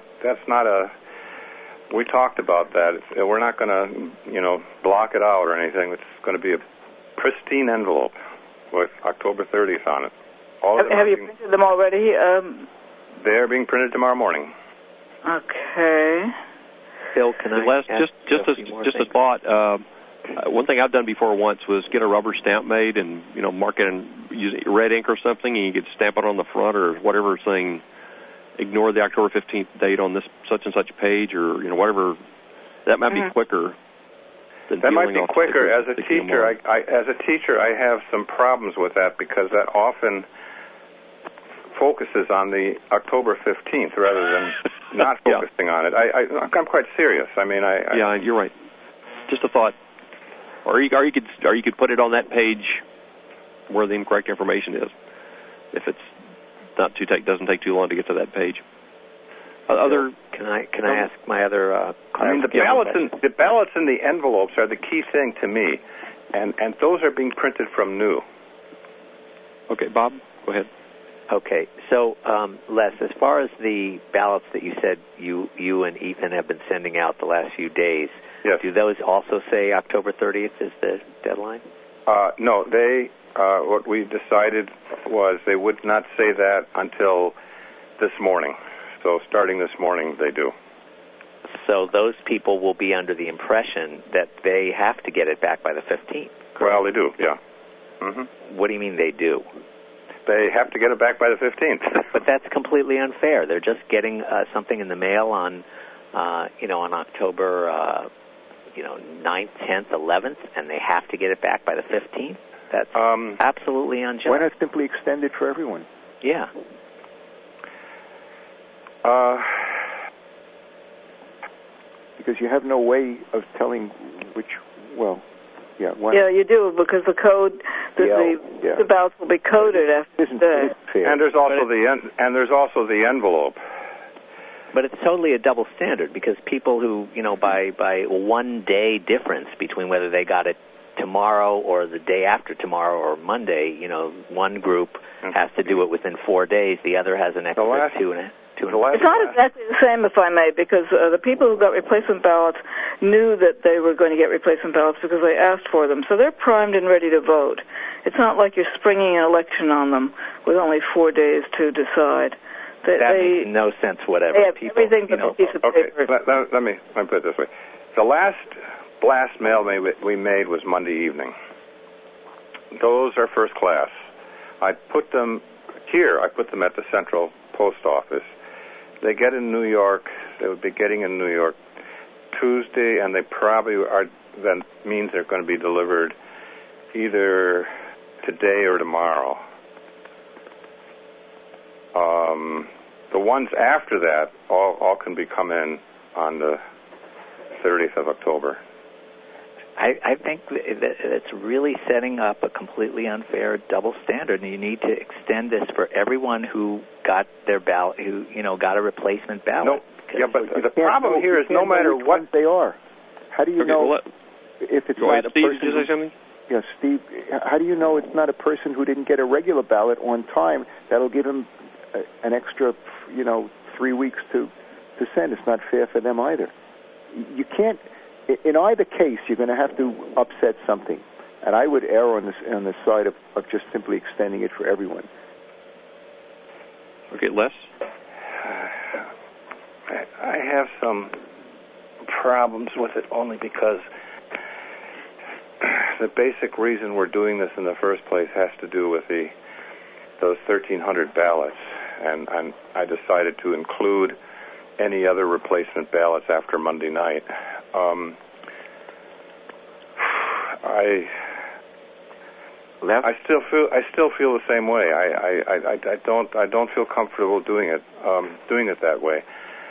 We talked about that. We're not going to, block it out or anything. It's going to be a pristine envelope with October 30th on it. Have you printed them already? They're being printed tomorrow morning. Okay. Phil, can I just a thought. One thing I've done before once was get a rubber stamp made and mark it and use red ink or something, and you could stamp it on the front or whatever, saying ignore the October 15th date on this such and such page, or whatever. That might be quicker. That might be quicker. As a teacher, I have some problems with that because that often focuses on the October 15th rather than not focusing on it. I'm quite serious. I mean, yeah, you're right. Just a thought. Or you could put it on that page where the incorrect information is, if it's doesn't take too long to get to that page. Can I ask my other? I mean, the ballots in the envelopes are the key thing to me, and those are being printed from new. Okay, Bob, go ahead. Okay, so Les, as far as the ballots that you said you and Ethan have been sending out the last few days, yes. Do those also say October 30th is the deadline? No, they. What we decided was they would not say that until this morning. So starting this morning, they do. So those people will be under the impression that they have to get it back by the 15th. Correct? Well, they do, yeah. Mm-hmm. What do you mean they do? They have to get it back by the 15th. But that's completely unfair. They're just getting something in the mail on October 9th, 10th, 11th, and they have to get it back by the 15th. That's absolutely unjust. Why not simply extend it for everyone? Yeah. Because you have no way of telling which. Well, yeah. Yeah, you do, because the code, the ballots will be coded after that. And there's also the envelope. But it's totally a double standard, because people who, by 1 day difference between whether they got it tomorrow or the day after tomorrow or Monday, one group has to do it within 4 days, the other has an extra two and a half. It's not exactly the same, if I may, because the people who got replacement ballots knew that they were going to get replacement ballots because they asked for them. So they're primed and ready to vote. It's not like you're springing an election on them with only 4 days to decide. That makes no sense whatever. They have everything but a piece of paper. Let me put it this way. The last blast mail we made was Monday evening. Those are first class. I put them here. I put them at the Central Post Office. They get in New York. They would be getting in New York Tuesday, and they probably are. That means they're going to be delivered either today or tomorrow. The ones after that all can be come in on the 30th of October. I think that it's really setting up a completely unfair double standard, and you need to extend this for everyone who got their ballot, who got a replacement ballot. But the problem here is no matter what they are. How do you know if it's not a person? Steve, did you say something? Yeah, Steve. How do you know it's not a person who didn't get a regular ballot on time? That'll give him an extra, 3 weeks to send. It's not fair for them either. you can't. In either case, you're going to have to upset something, and I would err on the side of just simply extending it for everyone. Okay, Les? I have some problems with it only because the basic reason we're doing this in the first place has to do with those 1,300 ballots, and I decided to include any other replacement ballots after Monday night. I still feel the same way. I don't feel comfortable doing it that way.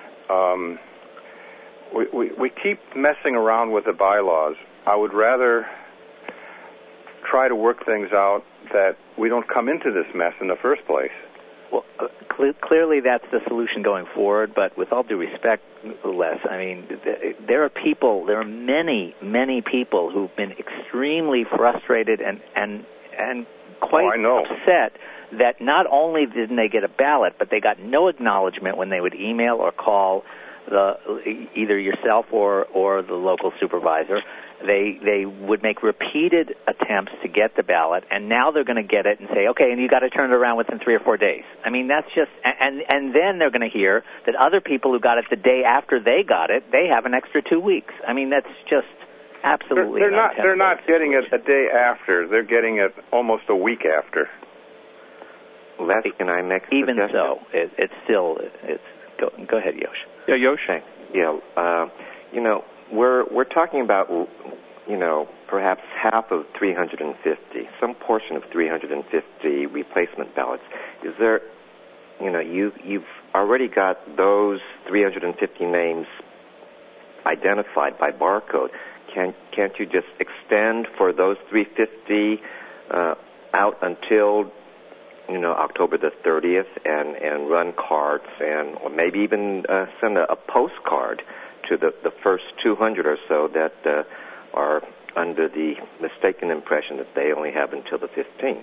We keep messing around with the bylaws. I would rather try to work things out that we don't come into this mess in the first place. Well, clearly that's the solution going forward, but with all due respect, Les, I mean, there are many, many people who've been extremely frustrated and quite upset that not only didn't they get a ballot, but they got no acknowledgement when they would email or call either yourself or the local supervisor. They would make repeated attempts to get the ballot, and now they're going to get it and say, okay, and you got to turn it around within 3 or 4 days. I mean, that's just, and then they're going to hear that other people who got it the day after they got it, they have an extra 2 weeks. I mean, that's just absolutely They're not getting it a day after. They're getting it almost a week after. Les, can I make a Even suggestion? so, it's still go ahead, Yosh. Yeah, Yosh. Okay. Yeah. We're talking about, perhaps half of 350, some portion of 350 replacement ballots. Is there, you've already got those 350 names identified by barcode. Can't you just extend for those 350 out until October the 30th and run cards or maybe even send a postcard to the first 200 or so that are under the mistaken impression that they only have until the 15th?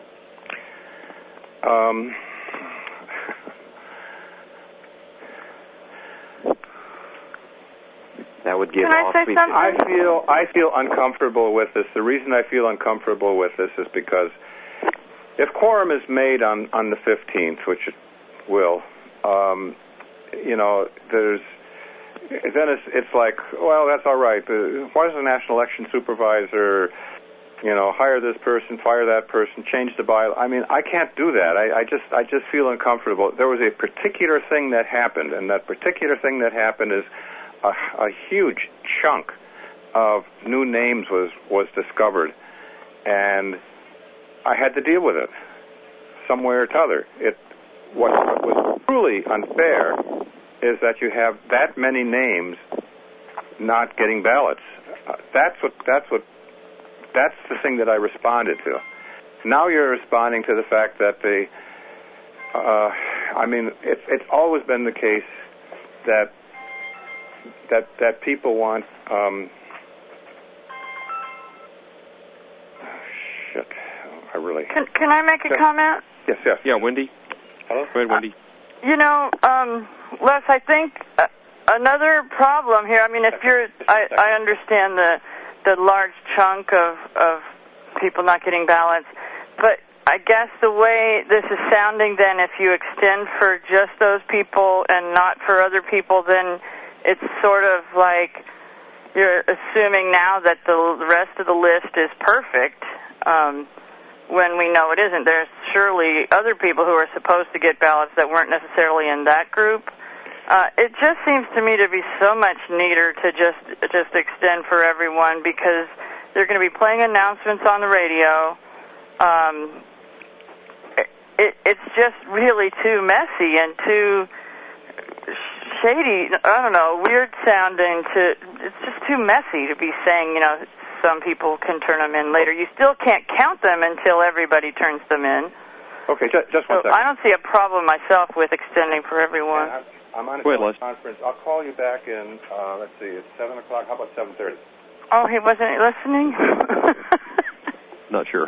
That would give all three. I feel uncomfortable with this. The reason I feel uncomfortable with this is because if quorum is made on the 15th, which it will, then it's like, well, that's all right. Why does the National Election Supervisor, hire this person, fire that person, change the bylaw? I mean, I can't do that. I just feel uncomfortable. There was a particular thing that happened, and that particular thing that happened is a huge chunk of new names was discovered, and I had to deal with it some way or t'other. What was truly unfair is that you have that many names not getting ballots. That's the thing that I responded to. Now you're responding to the fact that it's always been the case that people want. I really. Can I make a comment? Yes. Yeah, Wendy. Hello. Go ahead, Wendy. Les, I think another problem here. I mean, I understand the large chunk of people not getting ballots, but I guess the way this is sounding, then, if you extend for just those people and not for other people, then it's sort of like you're assuming now that the rest of the list is perfect, when we know it isn't. There's surely other people who are supposed to get ballots that weren't necessarily in that group. It just seems to me to be so much neater to just extend for everyone, because they're going to be playing announcements on the radio. It's just really too messy and too shady. I don't know, weird sounding. It's just too messy to be saying, some people can turn them in later. You still can't count them until everybody turns them in. Okay, just one second. I don't see a problem myself with extending for everyone. Yeah, I'm on a teleconference. I'll call you back in, let's see, it's 7 o'clock. How about 7:30? Oh, he wasn't listening? Not sure.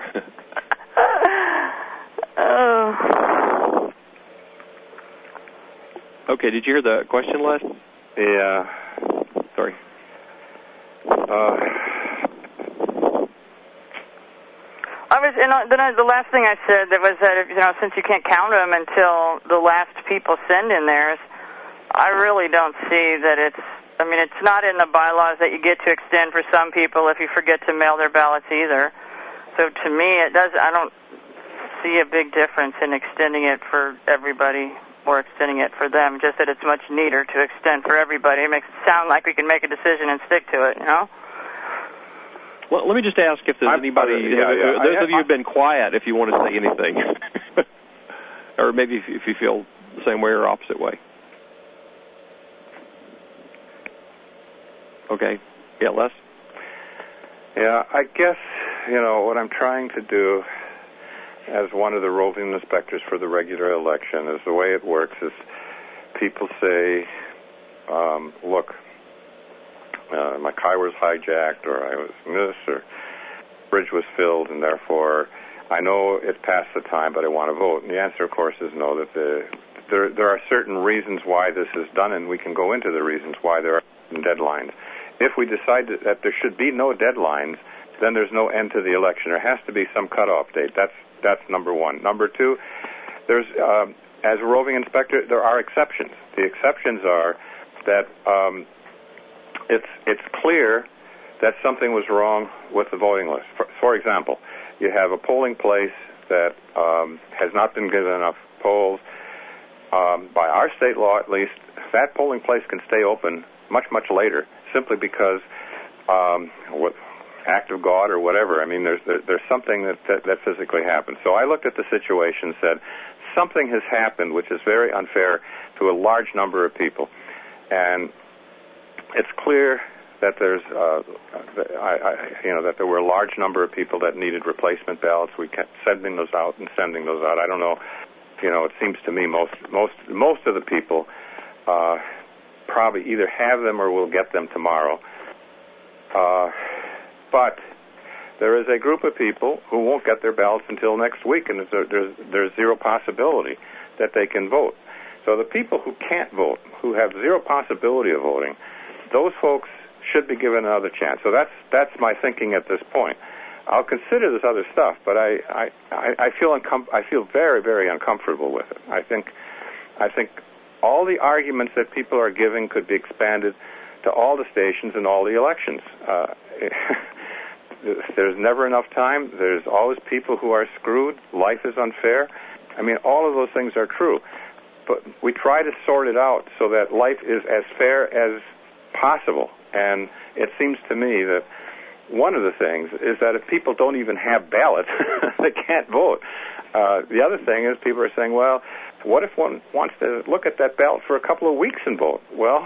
Oh. Okay, did you hear the question, Les? Yeah. sorry. The last thing I said that was that since you can't count them until the last people send in theirs, I really don't see that it's not in the bylaws that you get to extend for some people if you forget to mail their ballots either. So to me, I don't see a big difference in extending it for everybody or extending it for them, just that it's much neater to extend for everybody. It makes it sound like we can make a decision and stick to it, Well, let me just ask if there's anybody, those of you who've been quiet, if you want to say anything. Or maybe if you feel the same way or opposite way. Okay. Yeah, Les? Yeah, I guess, what I'm trying to do as one of the roving inspectors for the regular election is the way it works is people say, look, my car was hijacked, or I was missed, or bridge was filled, and therefore I know it's past the time, but I want to vote. And the answer, of course, is no, that there are certain reasons why this is done, and we can go into the reasons why there are deadlines. If we decide that there should be no deadlines, then there's no end to the election. There has to be some cutoff date. That's number one. Number two, there's as a roving inspector, there are exceptions. The exceptions are that it's clear that something was wrong with the voting list. For example, you have a polling place that has not been given enough polls. By our state law, at least, that polling place can stay open much, much later, simply because what act of God or whatever. I mean, there's something that physically happened. So I looked at the situation and said, something has happened which is very unfair to a large number of people. And it's clear that there's, that there were a large number of people that needed replacement ballots. We kept sending those out. I don't know. It seems to me most of the people probably either have them or will get them tomorrow. But there is a group of people who won't get their ballots until next week, and there's zero possibility that they can vote. So the people who can't vote, who have zero possibility of voting, those folks should be given another chance. So that's my thinking at this point. I'll consider this other stuff, but I feel very, very uncomfortable with it. I think all the arguments that people are giving could be expanded to all the stations and all the elections. There's never enough time. There's always people who are screwed. Life is unfair. I mean, all of those things are true. But we try to sort it out so that life is as fair as possible. And it seems to me that one of the things is that if people don't even have ballots, they can't vote. The other thing is people are saying, well, what if one wants to look at that ballot for a couple of weeks and vote? Well,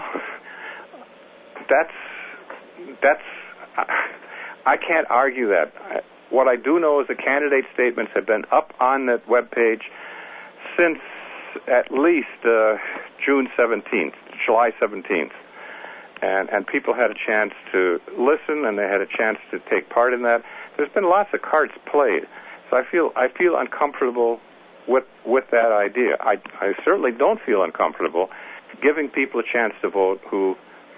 that's I can't argue that. What I do know is the candidate statements have been up on that webpage since at least June 17th, July 17th. And people had a chance to listen, and they had a chance to take part in that. There's been lots of cards played. So I feel uncomfortable with that idea. I certainly don't feel uncomfortable giving people a chance to vote who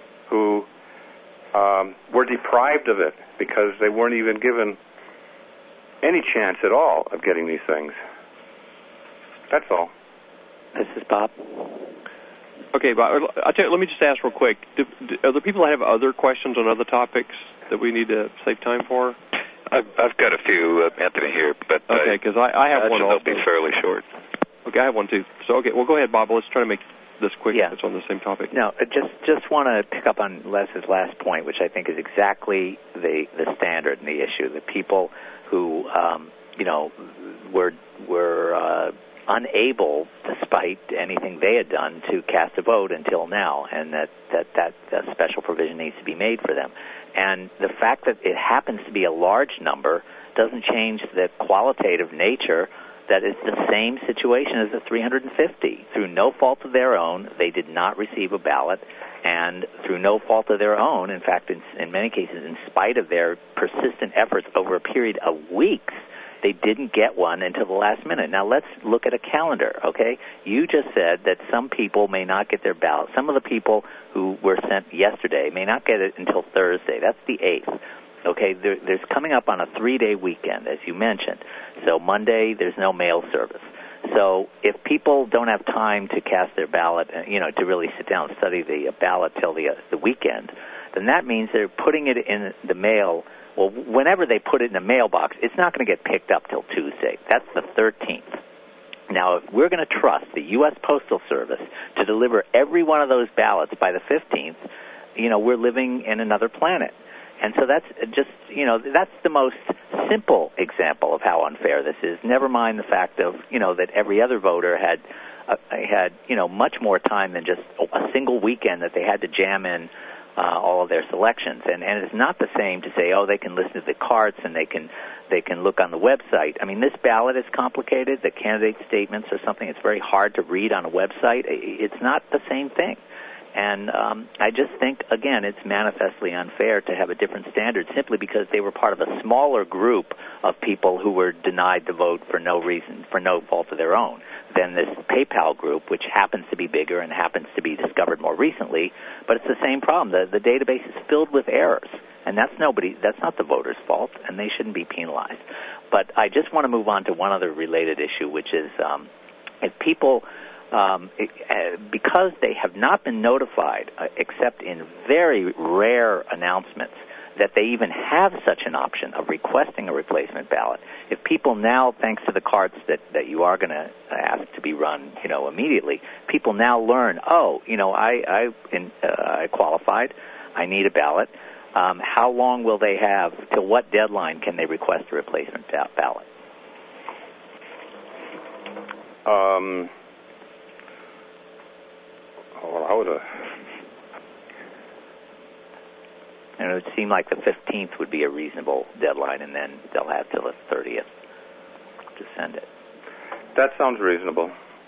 were deprived of it because they weren't even given any chance at all of getting these things. That's all. This is Bob. Okay, Bob, let me just ask real quick. Are there people that have other questions on other topics that we need to save time for? I've got a few, Anthony, here, but okay, because I have one also. They'll be fairly short. Okay, I have one too. So, okay, well, go ahead, Bob. Let's try to make this quick. Yeah. It's on the same topic. No, just want to pick up on Les's last point, which I think is exactly the standard and the issue. The people who, were unable, despite anything they had done, to cast a vote until now, and that special provision needs to be made for them. And the fact that it happens to be a large number doesn't change the qualitative nature that it's the same situation as the 350. Through no fault of their own, they did not receive a ballot, and through no fault of their own, in fact, in many cases, in spite of their persistent efforts over a period of weeks, they didn't get one until the last minute. Now let's look at a calendar, okay? You just said that some people may not get their ballot. Some of the people who were sent yesterday may not get it until Thursday. That's the 8th. Okay, there's coming up on a 3-day weekend, as you mentioned. So Monday, there's no mail service. So if people don't have time to cast their ballot, to really sit down and study the ballot till the weekend, then that means they're putting it in the mail. Well, whenever they put it in the mailbox, it's not going to get picked up till Tuesday. That's the 13th. Now, if we're going to trust the U.S. Postal Service to deliver every one of those ballots by the 15th, we're living in another planet. And so that's just, that's the most simple example of how unfair this is. Never mind the fact of, that every other voter had much more time than just a single weekend that they had to jam in all of their selections. And it's not the same to say, they can listen to the carts and they can look on the website. I mean, this ballot is complicated. The candidate statements are something that's very hard to read on a website. It's not the same thing. And I just think, again, it's manifestly unfair to have a different standard simply because they were part of a smaller group of people who were denied the vote for no reason, for no fault of their own, than this PayPal group, which happens to be bigger and happens to be discovered more recently. But it's the same problem. The database is filled with errors, and that's not the voter's fault, and they shouldn't be penalized. But I just want to move on to one other related issue, which is if people... because they have not been notified, except in very rare announcements, that they even have such an option of requesting a replacement ballot. If people now, thanks to the carts that you are going to ask to be run, immediately, people now learn, I qualified, I need a ballot. How long will they have? Till what deadline can they request a replacement ballot? And it would seem like the 15th would be a reasonable deadline, and then they'll have till the 30th to send it. That sounds reasonable.